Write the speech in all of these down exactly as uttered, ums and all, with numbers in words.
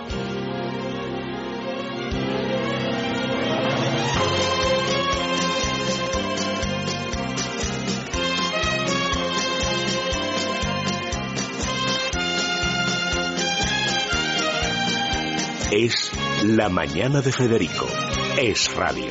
Es La Mañana de Federico. Es radio.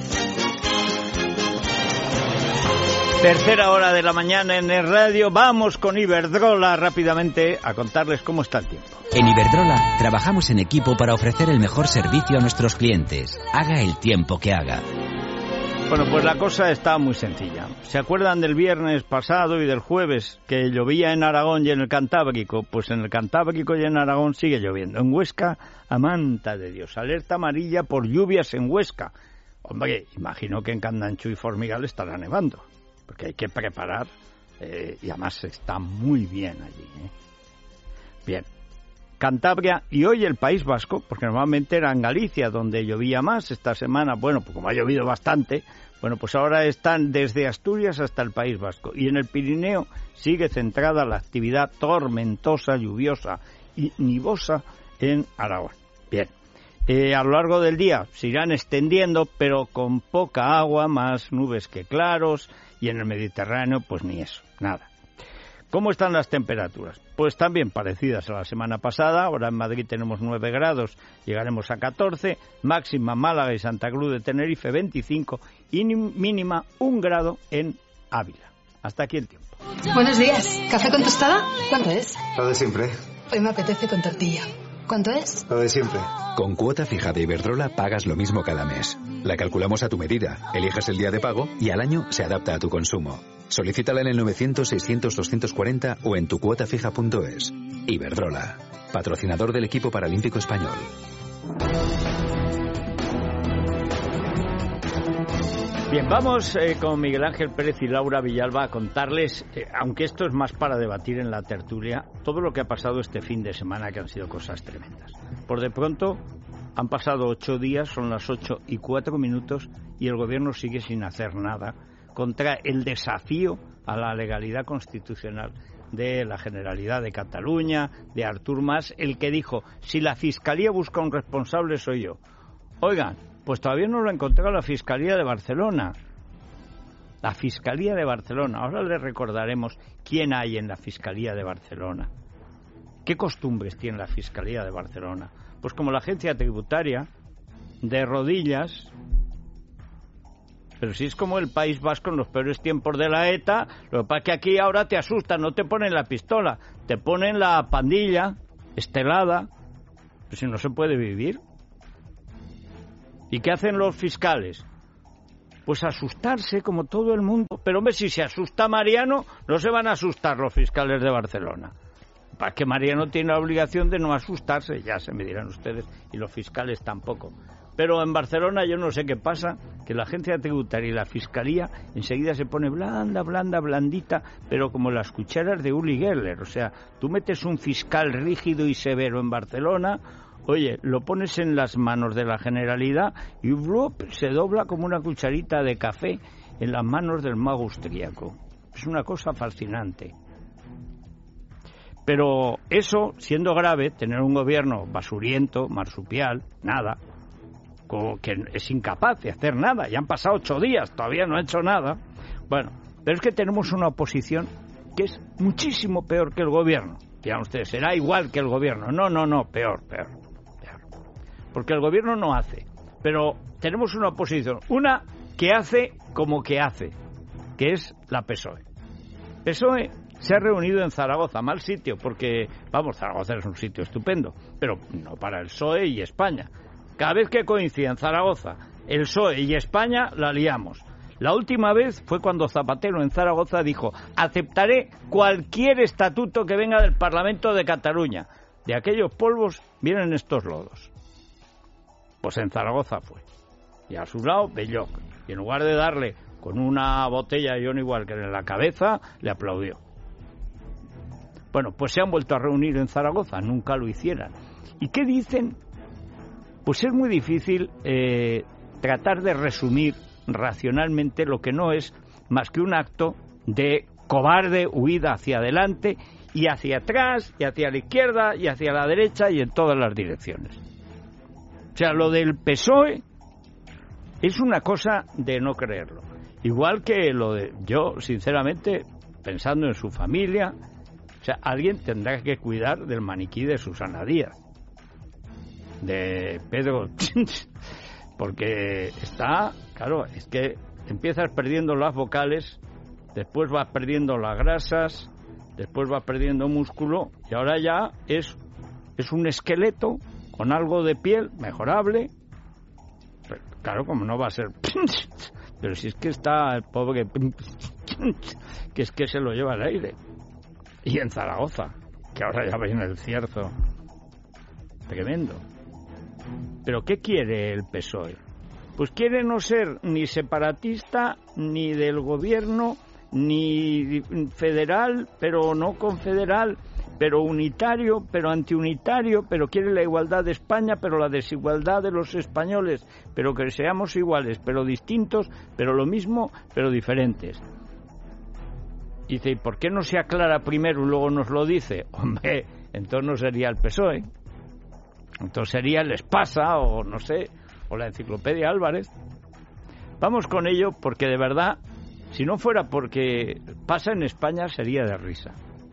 Tercera hora de la mañana en el radio. Vamos con Iberdrola rápidamente a contarles cómo está el tiempo. En Iberdrola trabajamos en equipo para ofrecer el mejor servicio a nuestros clientes, haga el tiempo que haga. Bueno, pues la cosa está muy sencilla. ¿Se acuerdan del viernes pasado y del jueves que llovía en Aragón y en el Cantábrico? Pues en el Cantábrico y en Aragón sigue lloviendo. En Huesca, a manta de Dios, alerta amarilla por lluvias en Huesca. Hombre, imagino que en Candanchu y Formigal estará nevando, porque hay que preparar, eh, y además está muy bien allí, ¿eh? Bien, Cantabria y hoy el País Vasco, porque normalmente era en Galicia donde llovía más esta semana. Bueno, pues como ha llovido bastante, bueno, pues ahora están desde Asturias hasta el País Vasco. Y en el Pirineo sigue centrada la actividad tormentosa, lluviosa y nivosa en Aragón. Bien, eh, a lo largo del día se irán extendiendo, pero con poca agua, más nubes que claros, y en el Mediterráneo pues ni eso, nada. ¿Cómo están las temperaturas? Pues también parecidas a la semana pasada. Ahora en Madrid tenemos nueve grados, llegaremos a catorce, máxima Málaga y Santa Cruz de Tenerife veinticinco y mínima un grado en Ávila. Hasta aquí el tiempo. Buenos días. ¿Café con tostada? ¿Cuánto es? Lo de siempre. Hoy me apetece con tortilla. ¿Cuánto es? Lo de siempre. Con cuota fija de Iberdrola pagas lo mismo cada mes. La calculamos a tu medida, eliges el día de pago y al año se adapta a tu consumo. Solicítala en el novecientos, seiscientos, doscientos cuarenta o en tu cuota fija punto es. Iberdrola, patrocinador del equipo paralímpico español. Bien, vamos eh, con Miguel Ángel Pérez y Laura Villalba a contarles, eh, aunque esto es más para debatir en la tertulia, todo lo que ha pasado este fin de semana, que han sido cosas tremendas. Por de pronto, han pasado ocho días, son las ocho y cuatro minutos, y el gobierno sigue sin hacer nada contra el desafío a la legalidad constitucional de la Generalidad de Cataluña, de Artur Mas, el que dijo, si la Fiscalía busca un responsable soy yo. Oigan, pues todavía no lo ha encontrado la Fiscalía de Barcelona. La Fiscalía de Barcelona. Ahora les recordaremos quién hay en la Fiscalía de Barcelona. ¿Qué costumbres tiene la Fiscalía de Barcelona? Pues como la agencia tributaria, de rodillas. Pero si es como el País Vasco en los peores tiempos de la ETA, lo que pasa es que aquí ahora te asustan, no te ponen la pistola, te ponen la pandilla estelada. Pues si no se puede vivir. ¿Y qué hacen los fiscales? Pues asustarse como todo el mundo. Pero hombre, si se asusta Mariano, no se van a asustar los fiscales de Barcelona. Para que Mariano tiene la obligación de no asustarse, ya se me dirán ustedes, y los fiscales tampoco. Pero en Barcelona yo no sé qué pasa, que la agencia tributaria y la fiscalía enseguida se pone blanda, blanda, blandita, pero como las cucharas de Uli Geller. O sea, tú metes un fiscal rígido y severo en Barcelona, oye, lo pones en las manos de la Generalidad y ¡blup! Se dobla como una cucharita de café en las manos del mago austríaco. Es una cosa fascinante. Pero eso, siendo grave, tener un gobierno basuriento, marsupial, nada, que es incapaz de hacer nada, ya han pasado ocho días, todavía no ha hecho nada. Bueno, pero es que tenemos una oposición que es muchísimo peor que el gobierno. Dirán ustedes, será igual que el gobierno. No, no, no, peor, peor, peor. Porque el gobierno no hace, pero tenemos una oposición, una que hace como que hace, que es la P S O E. P S O E se ha reunido en Zaragoza, mal sitio, porque, vamos, Zaragoza es un sitio estupendo, pero no para el P S O E y España. Cada vez que coinciden Zaragoza, el P S O E y España, la liamos. La última vez fue cuando Zapatero en Zaragoza dijo, aceptaré cualquier estatuto que venga del Parlamento de Cataluña. De aquellos polvos vienen estos lodos. Pues en Zaragoza fue. Y a su lado, Belloc. Y en lugar de darle con una botella de Johnny Walker en la cabeza, le aplaudió. Bueno, pues se han vuelto a reunir en Zaragoza, nunca lo hicieran. ¿Y qué dicen? Pues es muy difícil eh, tratar de resumir racionalmente lo que no es más que un acto de cobarde huida hacia adelante y hacia atrás, y hacia la izquierda, y hacia la derecha, y en todas las direcciones. O sea, lo del P S O E es una cosa de no creerlo. Igual que lo de... Yo, sinceramente, pensando en su familia, o sea, alguien tendrá que cuidar del maniquí de Susana Díaz, de Pedro, porque está, claro, es que empiezas perdiendo las vocales, después vas perdiendo las grasas, después vas perdiendo músculo, y ahora ya es, es un esqueleto con algo de piel mejorable. Pero, claro, como no va a ser... Pero si es que está el pobre... que es que se lo lleva al aire. Y en Zaragoza, que ahora ya viene el cierzo. Tremendo. ¿Pero qué quiere el P S O E? Pues quiere no ser ni separatista, ni del gobierno, ni federal, pero no confederal, pero unitario, pero antiunitario, pero quiere la igualdad de España, pero la desigualdad de los españoles, pero que seamos iguales, pero distintos, pero lo mismo, pero diferentes. Y dice, ¿y por qué no se aclara primero y luego nos lo dice? Hombre, entonces no sería el P S O E, entonces sería el Espasa, o no sé, o la Enciclopedia Álvarez. Vamos con ello, porque de verdad, si no fuera porque pasa en España, sería de risa.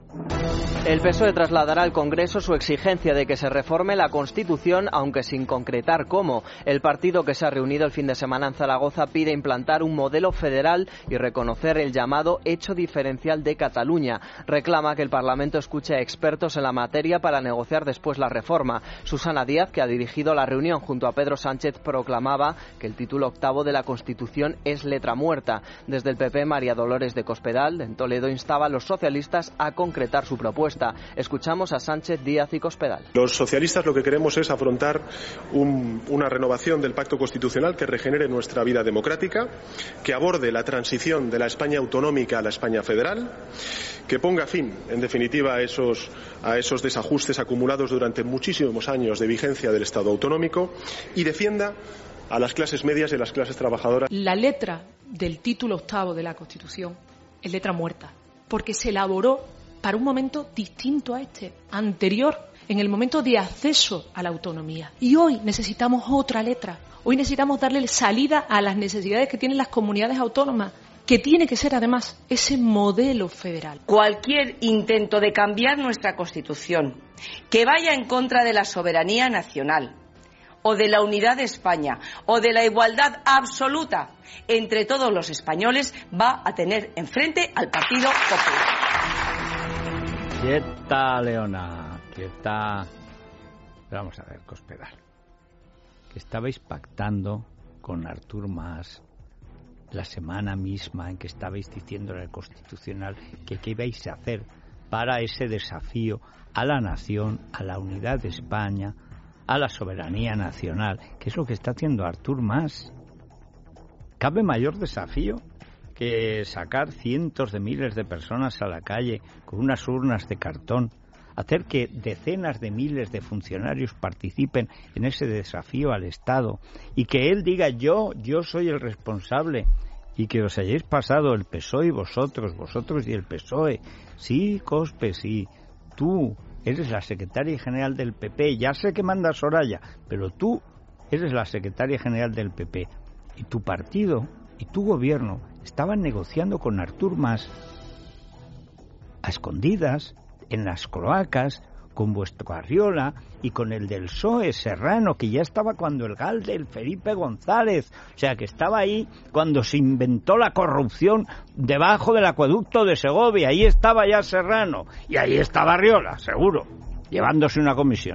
El P S O E trasladará al Congreso su exigencia de que se reforme la Constitución, aunque sin concretar cómo. El partido, que se ha reunido el fin de semana en Zaragoza, pide implantar un modelo federal y reconocer el llamado hecho diferencial de Cataluña. Reclama que el Parlamento escuche a expertos en la materia para negociar después la reforma. Susana Díaz, que ha dirigido la reunión junto a Pedro Sánchez, proclamaba que el título octavo de la Constitución es letra muerta. Desde el P P, María Dolores de Cospedal, en Toledo, instaba a los socialistas a concretar su propuesta. Escuchamos a Sánchez, Díaz y Cospedal. Los socialistas lo que queremos es afrontar un, una renovación del pacto constitucional que regenere nuestra vida democrática, que aborde la transición de la España autonómica a la España federal, que ponga fin, en definitiva, a esos, a esos desajustes acumulados durante muchísimos años de vigencia del Estado autonómico y defienda a las clases medias y a las clases trabajadoras. La letra del título octavo de la Constitución es letra muerta, porque se elaboró para un momento distinto a este, anterior, en el momento de acceso a la autonomía. Y hoy necesitamos otra letra. Hoy necesitamos darle salida a las necesidades que tienen las comunidades autónomas, que tiene que ser además ese modelo federal. Cualquier intento de cambiar nuestra Constitución que vaya en contra de la soberanía nacional, o de la unidad de España, o de la igualdad absoluta entre todos los españoles, va a tener enfrente al Partido Popular. Quieta, Leona, quieta. Vamos a ver, Cospedal, que estabais pactando con Artur Mas la semana misma en que estabais diciendo en el Constitucional que qué ibais a hacer para ese desafío a la nación, a la unidad de España, a la soberanía nacional, que es lo que está haciendo Artur Mas. ¿Cabe mayor desafío que sacar cientos de miles de personas a la calle con unas urnas de cartón, hacer que decenas de miles de funcionarios participen en ese desafío al Estado y que él diga yo, yo soy el responsable, y que os hayáis pasado el P S O E y vosotros, vosotros y el P S O E? Sí, Cospe, sí, tú eres la secretaria general del P P, ya sé que manda Soraya, pero tú eres la secretaria general del P P, y tu partido y tu gobierno estaban negociando con Artur Mas a escondidas, en las cloacas, con vuestro Arriola y con el del P S O E Serrano, que ya estaba cuando el Galde, el Felipe González, o sea, que estaba ahí cuando se inventó la corrupción debajo del acueducto de Segovia. Ahí estaba ya Serrano, y ahí estaba Arriola, seguro, llevándose una comisión.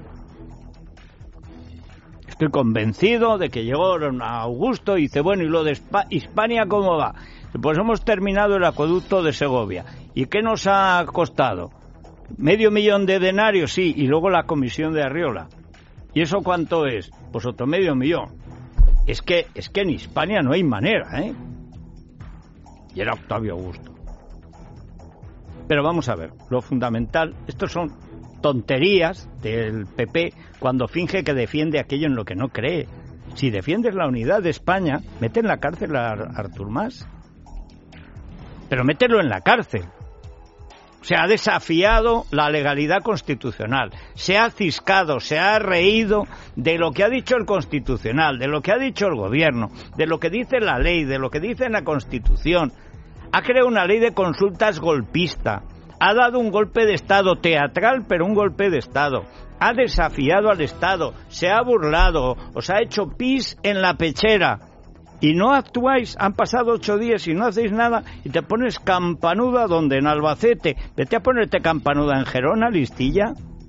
Estoy convencido de que llegó a Augusto y dice, bueno, ¿y lo de Hispania cómo va? Pues hemos terminado el acueducto de Segovia. ¿Y qué nos ha costado? Medio millón de denarios, sí, y luego la comisión de Arriola. ¿Y eso cuánto es? Pues otro medio millón. Es que, es que en Hispania no hay manera, ¿eh? Y era Octavio Augusto. Pero vamos a ver, lo fundamental, estos son tonterías del P P cuando finge que defiende aquello en lo que no cree. Si defiendes la unidad de España, mete en la cárcel a Artur Mas. Pero mételo en la cárcel. O Se ha desafiado la legalidad constitucional, se ha ciscado, se ha reído de lo que ha dicho el Constitucional, de lo que ha dicho el Gobierno, de lo que dice la ley, de lo que dice la Constitución. Ha creado una ley de consultas golpista, ha dado un golpe de Estado teatral, pero un golpe de Estado. Ha desafiado al Estado, se ha burlado, os ha hecho pis en la pechera. Y no actuáis, han pasado ocho días y no hacéis nada y te pones campanuda donde, en Albacete. Vete a ponerte campanuda en Gerona, listilla.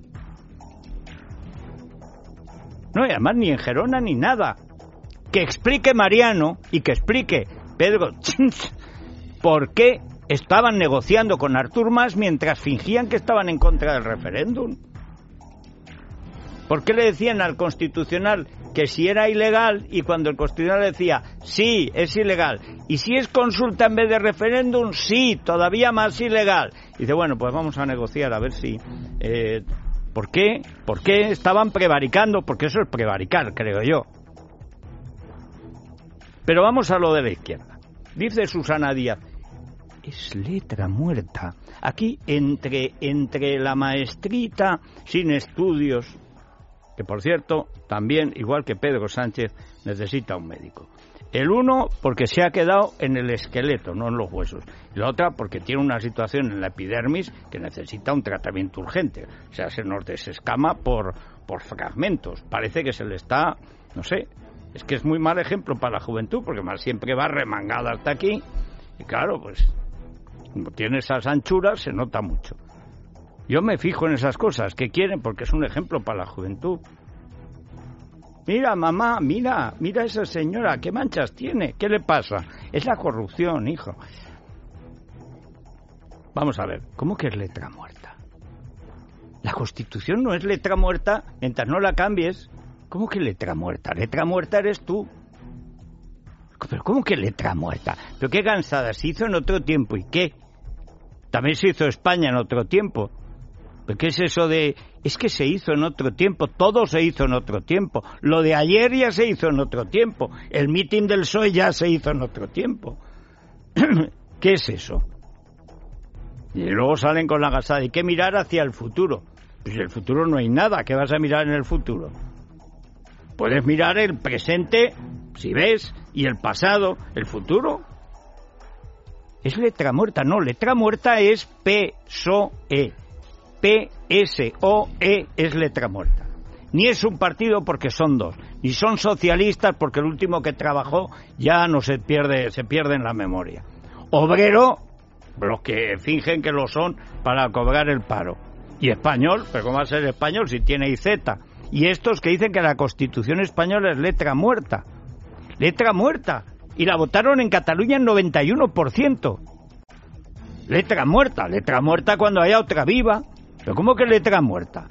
No, y además ni en Gerona ni nada. Que explique Mariano y que explique Pedro por qué estaban negociando con Artur Mas mientras fingían que estaban en contra del referéndum. ¿Por qué le decían al Constitucional que si era ilegal y cuando el Constitucional decía sí, es ilegal? Y si es consulta en vez de referéndum, sí, todavía más ilegal. Y dice, bueno, pues vamos a negociar a ver si... Eh, ¿Por qué? ¿Por qué estaban prevaricando? Porque eso es prevaricar, creo yo. Pero vamos a lo de la izquierda. Dice Susana Díaz, es letra muerta. Aquí, entre, entre la maestrita sin estudios... que por cierto, también, igual que Pedro Sánchez, necesita un médico. El uno, porque se ha quedado en el esqueleto, no en los huesos. Y la otra, porque tiene una situación en la epidermis que necesita un tratamiento urgente. O sea, se nos desescama por, por fragmentos. Parece que se le está, no sé, es que es muy mal ejemplo para la juventud, porque más siempre va remangada hasta aquí. Y claro, pues, como tiene esas anchuras, se nota mucho. Yo me fijo en esas cosas que quieren porque es un ejemplo para la juventud. Mira, mamá, mira, mira esa señora, ¿qué manchas tiene? ¿Qué le pasa? Es la corrupción, hijo. Vamos a ver, ¿cómo que es letra muerta? La Constitución no es letra muerta mientras no la cambies. ¿Cómo que letra muerta? Letra muerta eres tú. ¿Pero cómo que letra muerta? ¿Pero qué cansada? Se hizo en otro tiempo, ¿y qué? También se hizo España en otro tiempo. ¿Pero qué es eso de...? Es que se hizo en otro tiempo, todo se hizo en otro tiempo. Lo de ayer ya se hizo en otro tiempo. El mitin del P S O E ya se hizo en otro tiempo. ¿Qué es eso? Y luego salen con la gasada. Hay que mirar hacia el futuro. Pues en el futuro no hay nada. ¿Qué vas a mirar en el futuro? Puedes mirar el presente, si ves, y el pasado. ¿El futuro? Es letra muerta. No, letra muerta es P S O E. P S O E es letra muerta. Ni es un partido porque son dos, ni son socialistas porque el último que trabajó ya no se pierde, se pierde en la memoria. Obrero, los que fingen que lo son para cobrar el paro. Y español, pero ¿cómo va a ser español si tiene I Z? Y estos que dicen que la Constitución española es letra muerta. Letra muerta. Y la votaron en Cataluña en noventa y uno por ciento. Letra muerta. Letra muerta cuando haya otra viva. ¿Pero cómo que letra muerta?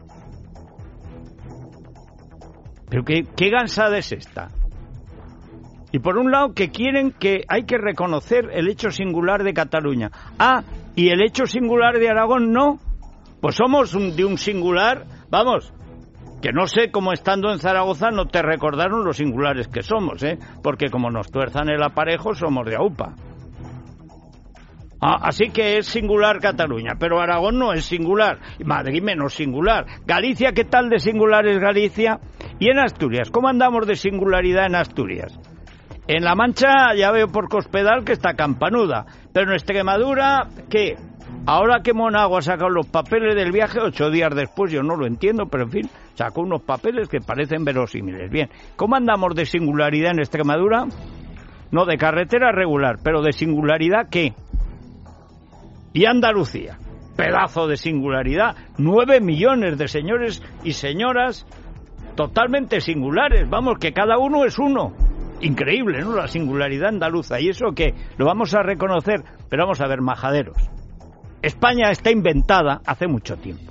¿Pero qué, qué gansada es esta? Y por un lado que quieren que hay que reconocer el hecho singular de Cataluña. Ah, y el hecho singular de Aragón no. Pues somos un, de un singular, vamos, que no sé cómo estando en Zaragoza no te recordaron los singulares que somos, ¿eh? Porque como nos tuerzan el aparejo somos de AUPA. Ah, así que es singular Cataluña, pero Aragón no es singular, Madrid menos singular. Galicia, ¿qué tal de singular es Galicia? Y en Asturias, ¿cómo andamos de singularidad en Asturias? En La Mancha ya veo por Cospedal que está campanuda, pero en Extremadura, ¿qué? Ahora que Monago ha sacado los papeles del viaje, ocho días después, yo no lo entiendo, pero en fin, sacó unos papeles que parecen verosímiles. Bien, ¿cómo andamos de singularidad en Extremadura? No, de carretera regular, pero de singularidad, ¿qué? Y Andalucía, pedazo de singularidad, nueve millones de señores y señoras totalmente singulares, vamos, que cada uno es uno. Increíble, ¿no? La singularidad andaluza. ¿Y eso qué? Lo vamos a reconocer, pero vamos a ver, majaderos. España está inventada hace mucho tiempo.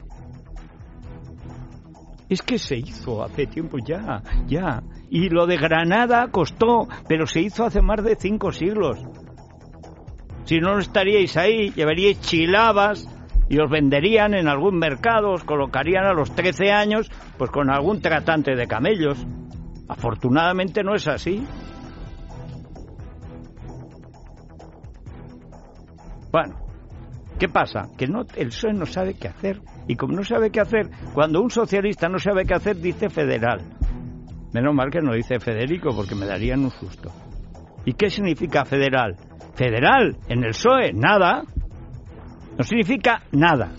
Es que se hizo hace tiempo ya, ya. Y lo de Granada costó, pero se hizo hace más de cinco siglos. Si no estaríais ahí, llevaríais chilabas y os venderían en algún mercado, os colocarían a los trece años, pues con algún tratante de camellos. Afortunadamente no es así. Bueno, ¿Qué pasa? Que no, el P S O E no sabe qué hacer. Y como no sabe qué hacer, cuando un socialista no sabe qué hacer, dice federal. Menos mal que no dice Federico, porque me darían un susto. ¿Y qué significa federal? Federal, en el P S O E, nada. No significa nada.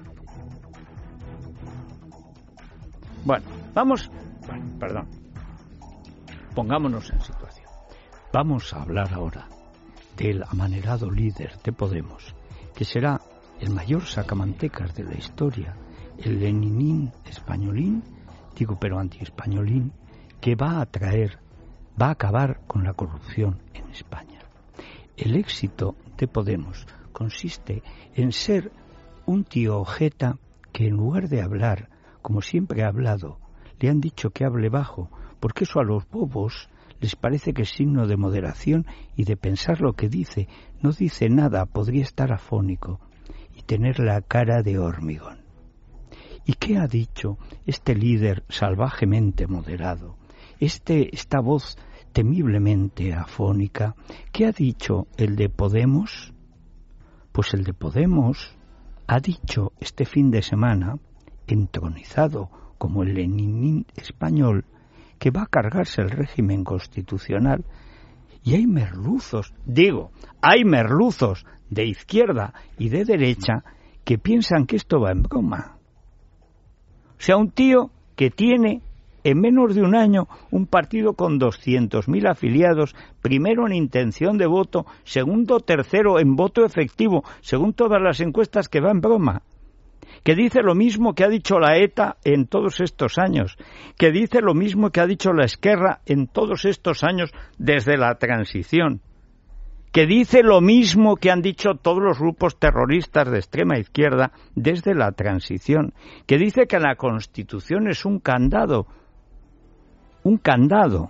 Bueno, vamos... Bueno, perdón. Pongámonos en situación. Vamos a hablar ahora del amanerado líder de Podemos, que será el mayor sacamantecas de la historia, el leninín españolín, digo pero anti-españolín, que va a traer, va a acabar con la corrupción en España. El éxito de Podemos consiste en ser un tío ojeta que en lugar de hablar, como siempre ha hablado, le han dicho que hable bajo, porque eso a los bobos les parece que es signo de moderación y de pensar lo que dice. No dice nada, podría estar afónico y tener la cara de hormigón. ¿Y qué ha dicho este líder salvajemente moderado? Este, esta voz temiblemente afónica, ¿qué ha dicho el de Podemos? Pues el de Podemos ha dicho este fin de semana, entronizado como el leninín español, que va a cargarse el régimen constitucional, y hay merluzos, digo, hay merluzos de izquierda y de derecha que piensan que esto va en broma. O sea, un tío que tiene en menos de un año un partido con doscientos mil afiliados, primero en intención de voto, segundo, tercero en voto efectivo, según todas las encuestas, que va en broma. Que dice lo mismo que ha dicho la ETA en todos estos años, que dice lo mismo que ha dicho la Esquerra en todos estos años desde la transición, que dice lo mismo que han dicho todos los grupos terroristas de extrema izquierda desde la transición, que dice que la Constitución es un candado, un candado.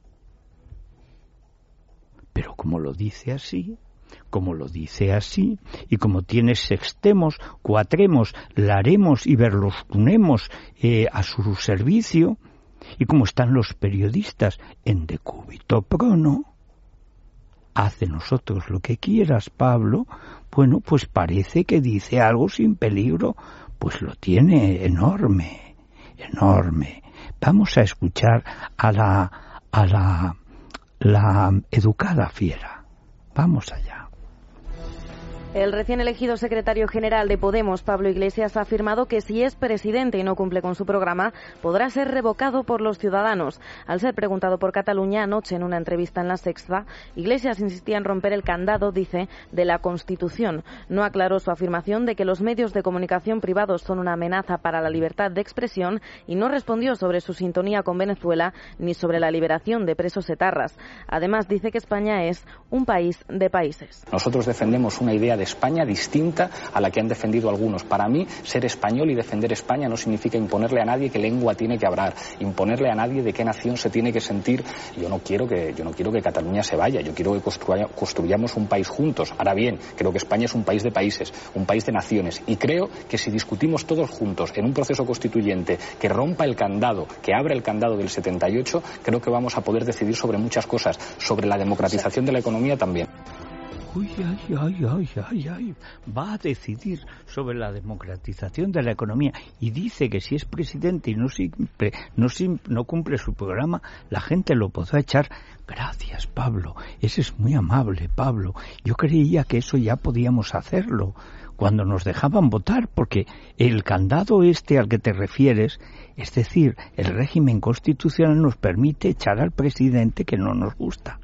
Pero como lo dice así, como lo dice así, y como tiene sextemos, cuatremos, laremos y berlusconemos eh, a su servicio, y como están los periodistas en decúbito prono, hace nosotros lo que quieras, Pablo, bueno, pues parece que dice algo sin peligro, pues lo tiene enorme, enorme. Vamos a escuchar a la, a la, la educada fiera. Vamos allá. El recién elegido secretario general de Podemos, Pablo Iglesias, ha afirmado que si es presidente y no cumple con su programa, podrá ser revocado por los ciudadanos. Al ser preguntado por Cataluña anoche en una entrevista en La Sexta, Iglesias insistía en romper el candado, dice, de la Constitución. No aclaró su afirmación de que los medios de comunicación privados son una amenaza para la libertad de expresión y no respondió sobre su sintonía con Venezuela ni sobre la liberación de presos etarras. Además, dice que España es un país de países. Nosotros defendemos una idea de España distinta a la que han defendido algunos. Para mí, ser español y defender España no significa imponerle a nadie qué lengua tiene que hablar, imponerle a nadie de qué nación se tiene que sentir. Yo no quiero que, yo no quiero que Cataluña se vaya, yo quiero que construya, construyamos un país juntos. Ahora bien, creo que España es un país de países, un país de naciones, y creo que si discutimos todos juntos en un proceso constituyente que rompa el candado, que abra el candado del setenta y ocho, creo que vamos a poder decidir sobre muchas cosas, sobre la democratización de la economía también. Uy, ay, ay, ay, ay, ay, va a decidir sobre la democratización de la economía y dice que si es presidente y no, simple, no, sim, no cumple su programa, la gente lo podrá echar. Gracias, Pablo, ese es muy amable, Pablo. Yo creía que eso ya podíamos hacerlo cuando nos dejaban votar, porque el candado este al que te refieres, es decir, el régimen constitucional nos permite echar al presidente que no nos gusta.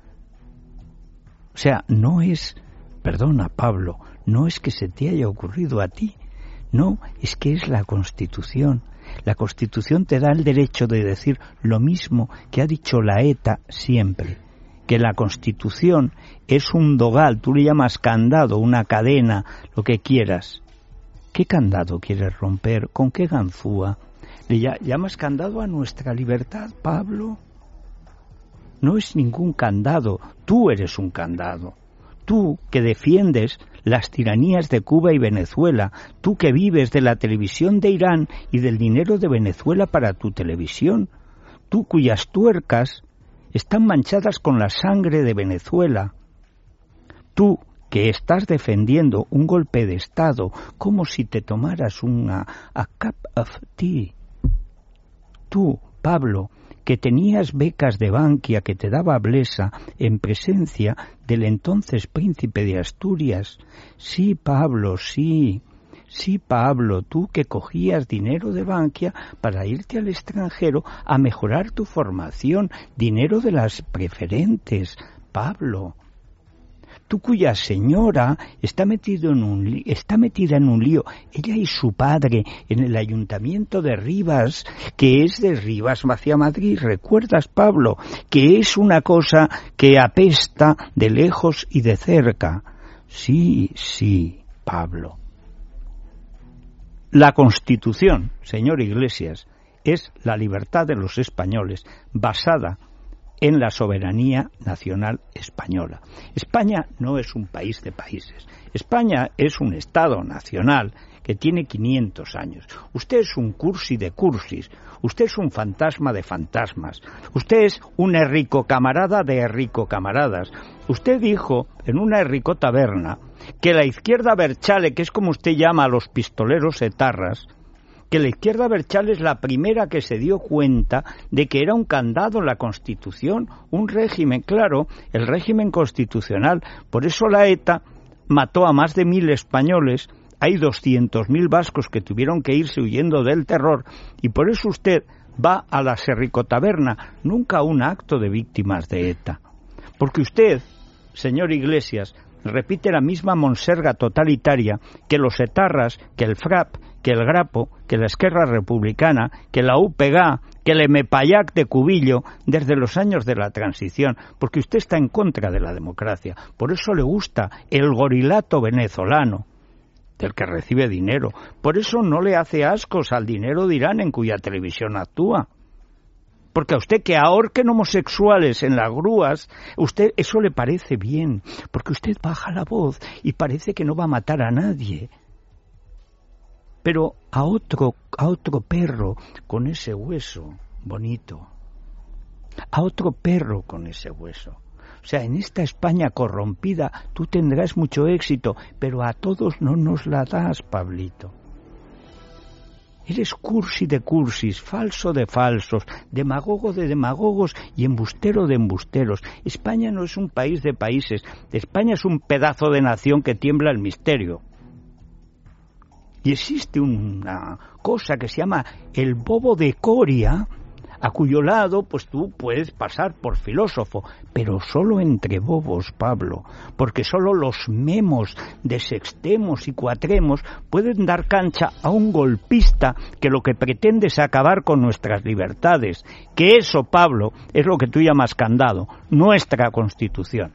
O sea, no es, perdona Pablo, no es que se te haya ocurrido a ti, no, es que es la Constitución. La Constitución te da el derecho de decir lo mismo que ha dicho la ETA siempre, que la Constitución es un dogal, tú le llamas candado, una cadena, lo que quieras. ¿Qué candado quieres romper? ¿Con qué ganzúa? ¿Le llamas candado a nuestra libertad, Pablo? No es ningún candado, tú eres un candado. Tú que defiendes las tiranías de Cuba y Venezuela, tú que vives de la televisión de Irán y del dinero de Venezuela para tu televisión, tú cuyas tuercas están manchadas con la sangre de Venezuela, tú que que estás defendiendo un golpe de Estado como si te tomaras una a cup of tea. Tú, Pablo, que tenías becas de Bankia que te daba Blesa en presencia del entonces príncipe de Asturias. Sí, Pablo, sí. Sí, Pablo, tú que cogías dinero de Bankia para irte al extranjero a mejorar tu formación, dinero de las preferentes, Pablo. Tú cuya señora está, metido en un li- está metida en un lío, ella y su padre, en el ayuntamiento de Rivas, que es de Rivas hacia Madrid, ¿recuerdas, Pablo? Que es una cosa que apesta de lejos y de cerca. Sí, sí, Pablo. La Constitución, señor Iglesias, es la libertad de los españoles, basada en la soberanía nacional española. España no es un país de países. España es un Estado nacional que tiene quinientos años. Usted es un cursi de cursis. Usted es un fantasma de fantasmas. Usted es un errico camarada de errico camaradas. Usted dijo en una errico taberna que la izquierda berchale, que es como usted llama a los pistoleros etarras, que la izquierda berchale es la primera que se dio cuenta de que era un candado la Constitución, un régimen, claro, el régimen constitucional. Por eso la ETA mató a más de mil españoles, hay doscientos mil vascos que tuvieron que irse huyendo del terror, y por eso usted va a la serricotaberna, nunca a un acto de víctimas de ETA. Porque usted, señor Iglesias, repite la misma monserga totalitaria que los etarras, que el FRAP, que el Grapo, que la Esquerra Republicana, que la U P G A, que el Emepayac de Cubillo, desde los años de la transición, porque usted está en contra de la democracia. Por eso le gusta el gorilato venezolano, del que recibe dinero. Por eso no le hace ascos al dinero de Irán en cuya televisión actúa. Porque a usted que ahorquen homosexuales en las grúas, usted eso le parece bien, porque usted baja la voz y parece que no va a matar a nadie. Pero a otro, a otro perro con ese hueso bonito, a otro perro con ese hueso. O sea, en esta España corrompida tú tendrás mucho éxito, pero a todos no nos la das, Pablito. Eres cursi de cursis, falso de falsos, demagogo de demagogos y embustero de embusteros. España no es un país de países. España es un pedazo de nación que tiembla el misterio. Y existe una cosa que se llama el bobo de Coria, a cuyo lado pues tú puedes pasar por filósofo, pero solo entre bobos, Pablo, porque solo los memos de sextemos y cuatremos pueden dar cancha a un golpista que lo que pretende es acabar con nuestras libertades, que eso, Pablo, es lo que tú llamas candado, nuestra Constitución.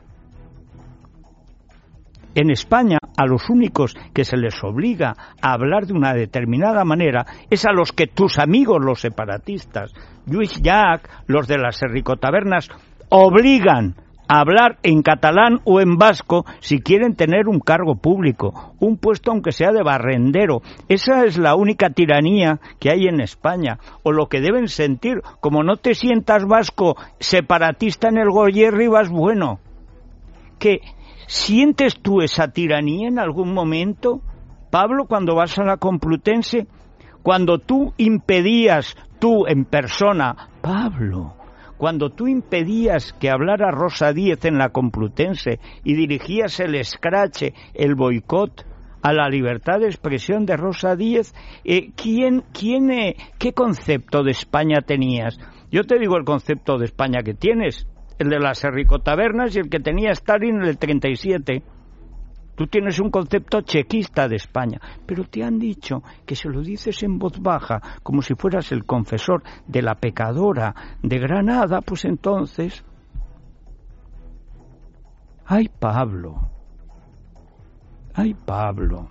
En España, a los únicos que se les obliga a hablar de una determinada manera es a los que tus amigos, los separatistas, Lluís Llach, los de las serricotabernas, obligan a hablar en catalán o en vasco si quieren tener un cargo público, un puesto aunque sea de barrendero. Esa es la única tiranía que hay en España, o lo que deben sentir. Como no te sientas vasco separatista en el Goierri, vas bueno. ¿Qué? ¿Sientes tú esa tiranía en algún momento, Pablo, cuando vas a la Complutense? Cuando tú impedías, tú en persona, Pablo, cuando tú impedías que hablara Rosa Díez en la Complutense y dirigías el escrache, el boicot a la libertad de expresión de Rosa Díez, eh, ¿quién, quién, eh, ¿qué concepto de España tenías? Yo te digo el concepto de España que tienes, el de las serricotabernas y el que tenía Stalin en el treinta y siete. Tú tienes un concepto chequista de España, pero te han dicho que se lo dices en voz baja, como si fueras el confesor de la pecadora de Granada, pues entonces... ¡Ay, Pablo! ¡Ay, Pablo!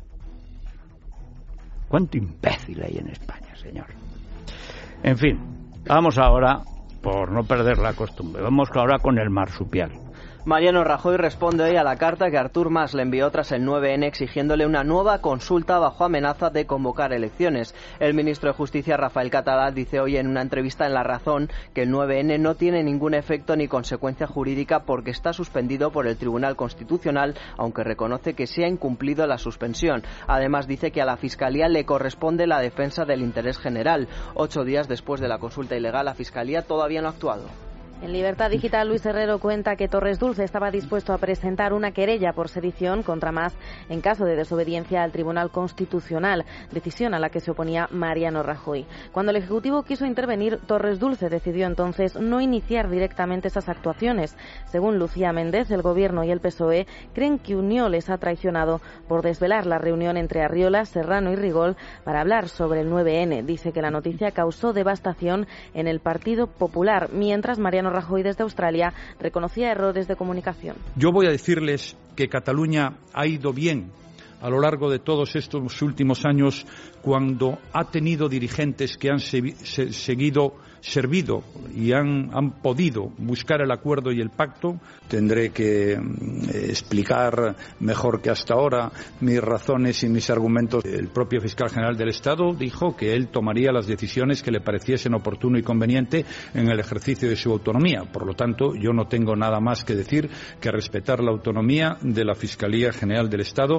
¡Cuánto imbécil hay en España, señor! En fin, vamos ahora... por no perder la costumbre. Vamos ahora con el marsupial. Mariano Rajoy responde hoy a la carta que Artur Mas le envió tras el nueve ene exigiéndole una nueva consulta bajo amenaza de convocar elecciones. El ministro de Justicia, Rafael Català, dice hoy en una entrevista en La Razón que el nueve ene no tiene ningún efecto ni consecuencia jurídica porque está suspendido por el Tribunal Constitucional, aunque reconoce que se ha incumplido la suspensión. Además, dice que a la Fiscalía le corresponde la defensa del interés general. Ocho días después de la consulta ilegal, la Fiscalía todavía no ha actuado. En Libertad Digital, Luis Herrero cuenta que Torres Dulce estaba dispuesto a presentar una querella por sedición contra Mas en caso de desobediencia al Tribunal Constitucional, decisión a la que se oponía Mariano Rajoy. Cuando el Ejecutivo quiso intervenir, Torres Dulce decidió entonces no iniciar directamente esas actuaciones. Según Lucía Méndez, el Gobierno y el P S O E creen que Unió les ha traicionado por desvelar la reunión entre Arriola, Serrano y Rigol para hablar sobre el nueve ene. Dice que la noticia causó devastación en el Partido Popular, mientras Mariano Rajoy desde Australia reconocía errores de comunicación. Yo voy a decirles que Cataluña ha ido bien a lo largo de todos estos últimos años cuando ha tenido dirigentes que han se, se, seguido, servido y han, han podido buscar el acuerdo y el pacto. Tendré que eh, explicar mejor que hasta ahora mis razones y mis argumentos. El propio fiscal general del Estado dijo que él tomaría las decisiones que le pareciesen oportuno y conveniente en el ejercicio de su autonomía. Por lo tanto, yo no tengo nada más que decir que respetar la autonomía de la Fiscalía General del Estado.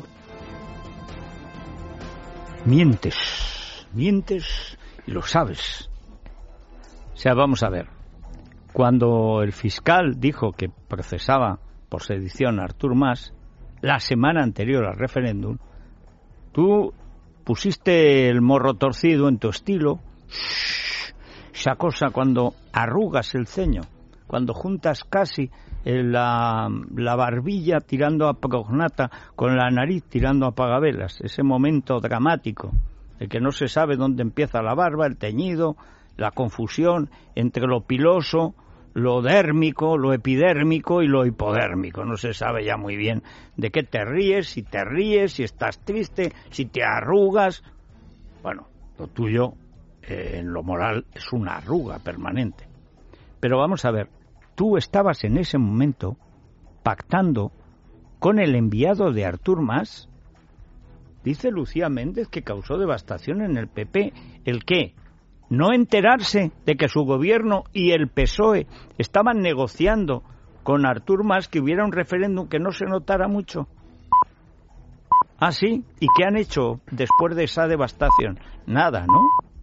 Mientes, mientes y lo sabes. O sea, vamos a ver. Cuando el fiscal dijo que procesaba por sedición a Artur Mas, la semana anterior al referéndum, tú pusiste el morro torcido en tu estilo. Shh, esa cosa cuando arrugas el ceño, cuando juntas casi La, la barbilla tirando a prognata con la nariz tirando a apagavelas, ese momento dramático, el que no se sabe dónde empieza la barba, el teñido, la confusión entre lo piloso, lo dérmico, lo epidérmico y lo hipodérmico. No se sabe ya muy bien de qué te ríes, si te ríes, si estás triste, si te arrugas. Bueno, lo tuyo eh, en lo moral es una arruga permanente. Pero vamos a ver, tú estabas en ese momento pactando con el enviado de Artur Mas. Dice Lucía Méndez que causó devastación en el P P. ¿El qué? ¿No enterarse de que su gobierno y el P S O E estaban negociando con Artur Mas que hubiera un referéndum que no se notara mucho? ¿Ah, sí? ¿Y qué han hecho después de esa devastación? Nada, ¿no?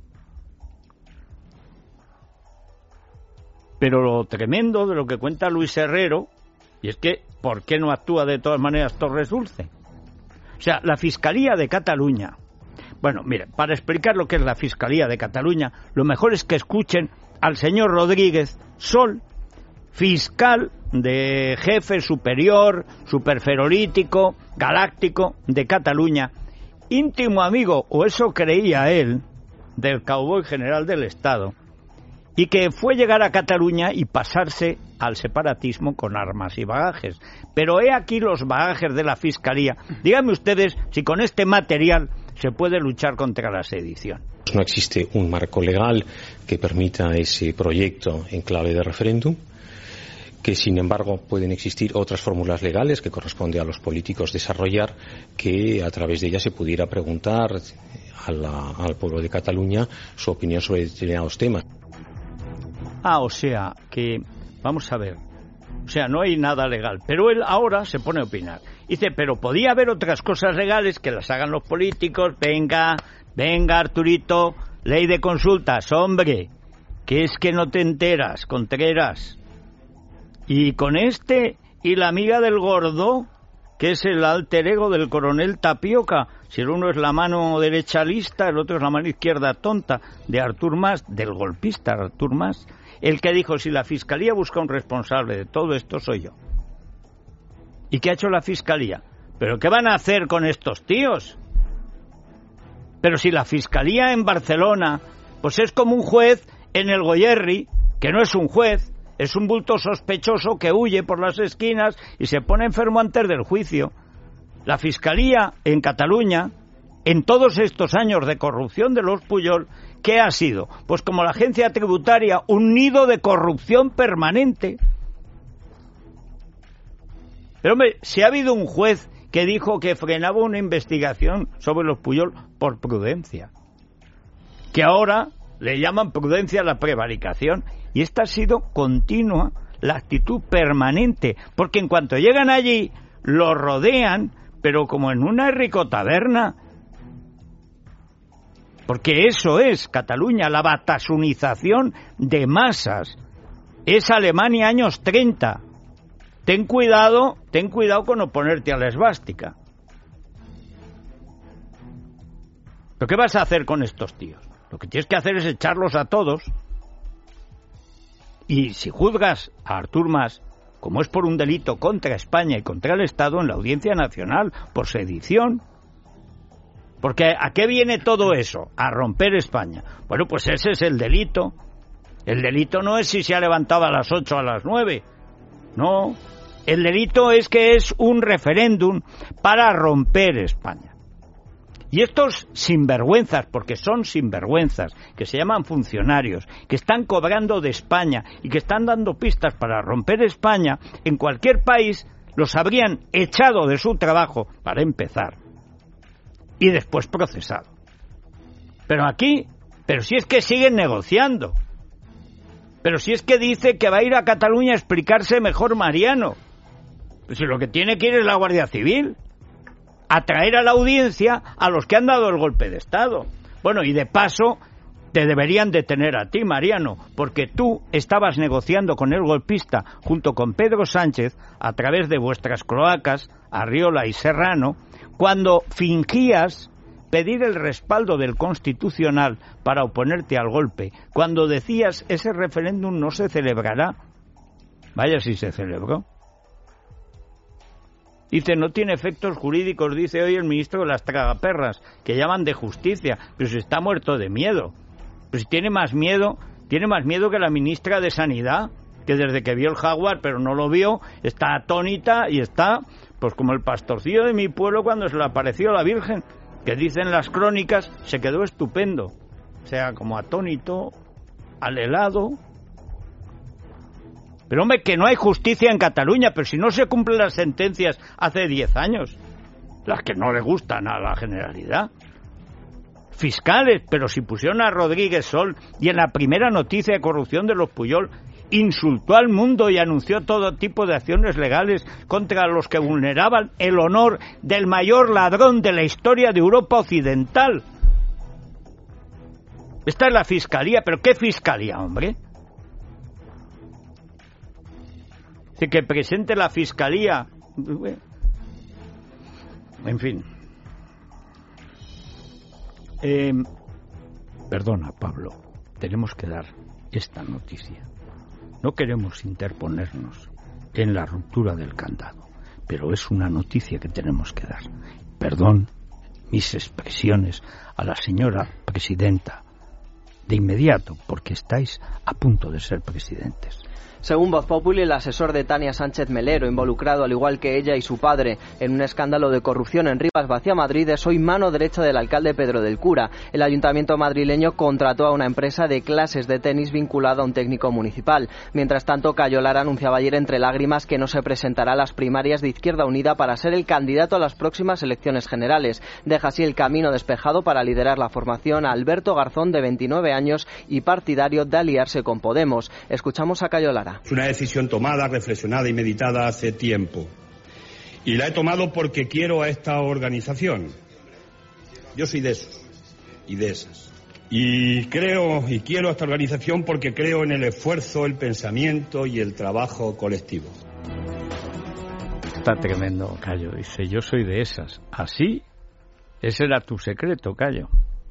Pero lo tremendo de lo que cuenta Luis Herrero, y es que, ¿por qué no actúa de todas maneras Torres Dulce? O sea, la Fiscalía de Cataluña. Bueno, mire, para explicar lo que es la Fiscalía de Cataluña, lo mejor es que escuchen al señor Rodríguez Sol, fiscal de jefe superior, superferolítico, galáctico de Cataluña, íntimo amigo, o eso creía él, del cowboy general del Estado, y que fue llegar a Cataluña y pasarse al separatismo con armas y bagajes. Pero he aquí los bagajes de la Fiscalía. Díganme ustedes si con este material se puede luchar contra la sedición. No existe un marco legal que permita ese proyecto en clave de referéndum, que sin embargo pueden existir otras fórmulas legales que corresponde a los políticos desarrollar, que a través de ellas se pudiera preguntar a la, al pueblo de Cataluña su opinión sobre determinados temas. Ah, o sea, que, vamos a ver, o sea, no hay nada legal, pero él ahora se pone a opinar. Dice, pero podía haber otras cosas legales que las hagan los políticos. Venga, venga, Arturito, ley de consultas, hombre, que es que no te enteras, Contreras. Y con este y la amiga del gordo, que es el alter ego del coronel Tapioca, si el uno es la mano derecha lista, el otro es la mano izquierda tonta, de Artur Mas, del golpista Artur Mas, el que dijo, si la Fiscalía busca un responsable de todo esto, soy yo. ¿Y qué ha hecho la Fiscalía? ¿Pero qué van a hacer con estos tíos? Pero si la Fiscalía en Barcelona, pues es como un juez en el Goyerri, que no es un juez, es un bulto sospechoso que huye por las esquinas y se pone enfermo antes del juicio. La Fiscalía en Cataluña, en todos estos años de corrupción de los Pujol, ¿qué ha sido? Pues como la agencia tributaria, un nido de corrupción permanente. Pero hombre, si ha habido un juez que dijo que frenaba una investigación sobre los Pujol por prudencia, que ahora le llaman prudencia a la prevaricación, y esta ha sido continua, la actitud permanente, porque en cuanto llegan allí, lo rodean, pero como en una ricotaberna, porque eso es Cataluña, la batasunización de masas, es Alemania años treinta. Ten cuidado, ten cuidado con oponerte a la esvástica. ¿Pero qué vas a hacer con estos tíos? Lo que tienes que hacer es echarlos a todos. Y si juzgas a Artur Mas, como es por un delito contra España y contra el Estado, en la Audiencia Nacional, por sedición. Porque ¿a qué viene todo eso? A romper España. Bueno, pues ese es el delito. El delito no es si se ha levantado a las ocho o a las nueve. No. El delito es que es un referéndum para romper España. Y estos sinvergüenzas, porque son sinvergüenzas, que se llaman funcionarios, que están cobrando de España y que están dando pistas para romper España, en cualquier país los habrían echado de su trabajo, para empezar, y después procesado. Pero aquí, pero si es que siguen negociando, pero si es que dice que va a ir a Cataluña a explicarse mejor Mariano, pues si lo que tiene que ir es la Guardia Civil, a traer a la audiencia a los que han dado el golpe de Estado. Bueno, y de paso te deberían detener a ti, Mariano, porque tú estabas negociando con el golpista junto con Pedro Sánchez a través de vuestras cloacas, Arriola y Serrano, cuando fingías pedir el respaldo del Constitucional para oponerte al golpe, cuando decías ese referéndum no se celebrará. Vaya si se celebró. Dice, no tiene efectos jurídicos, dice hoy el ministro de las tragaperras, que llaman de justicia, pero si está muerto de miedo. Pues si tiene más miedo, tiene más miedo que la ministra de Sanidad, que desde que vio el jaguar, pero no lo vio, está atónita y está, pues como el pastorcillo de mi pueblo cuando se le apareció la Virgen, que dicen las crónicas, se quedó estupendo. O sea, como atónito, al helado. Pero hombre, que no hay justicia en Cataluña, pero si no se cumplen las sentencias hace diez años, las que no le gustan a la Generalidad. Fiscales, pero si pusieron a Rodríguez Sol y en la primera noticia de corrupción de los Pujol insultó al mundo y anunció todo tipo de acciones legales contra los que vulneraban el honor del mayor ladrón de la historia de Europa Occidental. Esta es la Fiscalía, pero ¿qué Fiscalía, hombre? De que presente la Fiscalía. En fin. Eh, perdona, Pablo, tenemos que dar esta noticia. No queremos interponernos en la ruptura del candado, pero es una noticia que tenemos que dar. Perdón mis expresiones a la señora presidenta de inmediato, porque estáis a punto de ser presidentes. Según Voz Populi, el asesor de Tania Sánchez Melero, involucrado al igual que ella y su padre en un escándalo de corrupción en Rivas Vacia, Madrid, es hoy mano derecha del alcalde Pedro del Cura. El ayuntamiento madrileño contrató a una empresa de clases de tenis vinculada a un técnico municipal. Mientras tanto, Cayo Lara anunciaba ayer entre lágrimas que no se presentará a las primarias de Izquierda Unida para ser el candidato a las próximas elecciones generales. Deja así el camino despejado para liderar la formación a Alberto Garzón, de veintinueve años y partidario de aliarse con Podemos. Escuchamos a Cayo Lara. Es una decisión tomada, reflexionada y meditada hace tiempo. Y la he tomado porque quiero a esta organización. Yo soy de esos y de esas. Y creo y quiero a esta organización porque creo en el esfuerzo, el pensamiento y el trabajo colectivo. Está tremendo, Cayo. Dice, yo soy de esas. ¿Así? Ese era tu secreto, Cayo.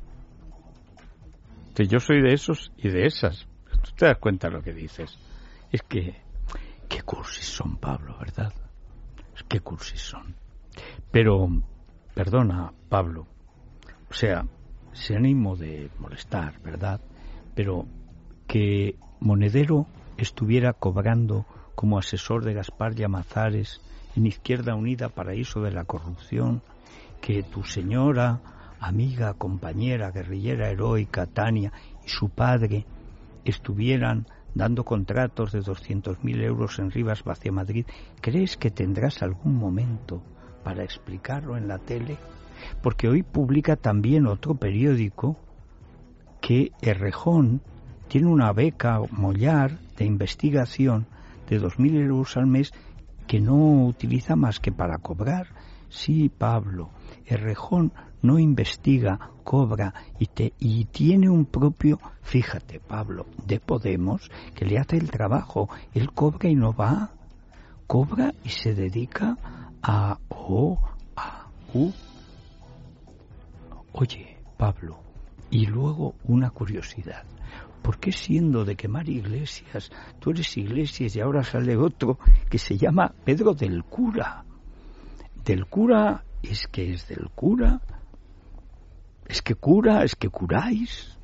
Dice, yo soy de esos y de esas. ¿Tú te das cuenta de lo que dices? Es que, qué cursis son, Pablo, ¿verdad? Qué cursis son. Pero, perdona, Pablo, o sea, sin ánimo de molestar, ¿verdad? Pero que Monedero estuviera cobrando como asesor de Gaspar Llamazares en Izquierda Unida, paraíso de la corrupción, que tu señora, amiga, compañera, guerrillera heroica, Tania, y su padre estuvieran dando contratos de doscientos mil euros en Rivas hacia Madrid, ¿crees que tendrás algún momento para explicarlo en la tele? Porque hoy publica también otro periódico que Errejón tiene una beca Mollar de investigación de dos mil euros al mes que no utiliza más que para cobrar. Sí, Pablo, Errejón no investiga, cobra y, te, y tiene un propio, fíjate, Pablo, de Podemos, que le hace el trabajo. Él cobra y no va, cobra y se dedica a O, A, U. Oye, Pablo, y luego una curiosidad. ¿Por qué siendo de quemar Iglesias, tú eres Iglesias y ahora sale otro que se llama Pedro del Cura? Del Cura, es que es del cura, es que cura, es que curáis.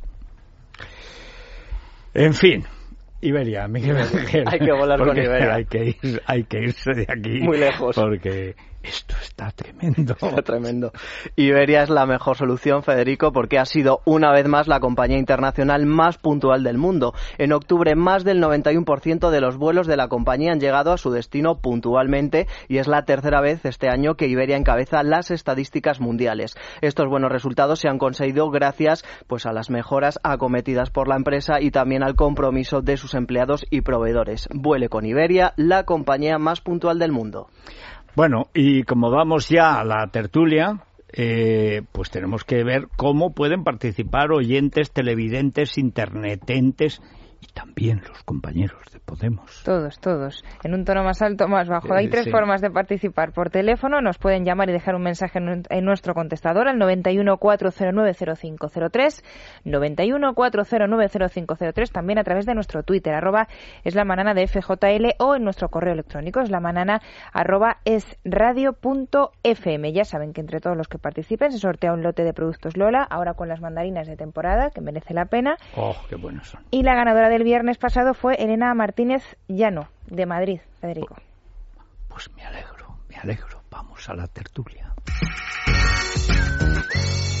En fin, Iberia, Miguel Vergel. Hay que volar con Iberia. Hay que, ir, hay que irse de aquí. Muy lejos. Porque esto está tremendo. Está tremendo. Iberia es la mejor solución, Federico, porque ha sido una vez más la compañía internacional más puntual del mundo. En octubre, más del noventa y uno por ciento de los vuelos de la compañía han llegado a su destino puntualmente y es la tercera vez este año que Iberia encabeza las estadísticas mundiales. Estos buenos resultados se han conseguido gracias pues, a las mejoras acometidas por la empresa y también al compromiso de sus empleados y proveedores. Vuele con Iberia, la compañía más puntual del mundo. Bueno, y como vamos ya a la tertulia, eh, pues tenemos que ver cómo pueden participar oyentes, televidentes, internetentes y también los compañeros de Podemos. Todos, todos. En un tono más alto, más bajo. Hay tres sí. formas de participar. Por teléfono nos pueden llamar y dejar un mensaje en nuestro contestador al noventa y uno, cuatrocientos nueve, cero cinco cero tres, noventa y uno, cuatrocientos nueve, cero cinco cero tres, también a través de nuestro Twitter, arroba es la manana de F J L, o en nuestro correo electrónico, es la manana, arroba es radio punto f m. Ya saben que entre todos los que participen se sortea un lote de productos Lola, ahora con las mandarinas de temporada, que merece la pena. ¡Oh, qué buenos son! Y la ganadora del viernes pasado fue Elena Martínez Llano, de Madrid, Federico. Pues me alegro, me alegro. Vamos a la tertulia.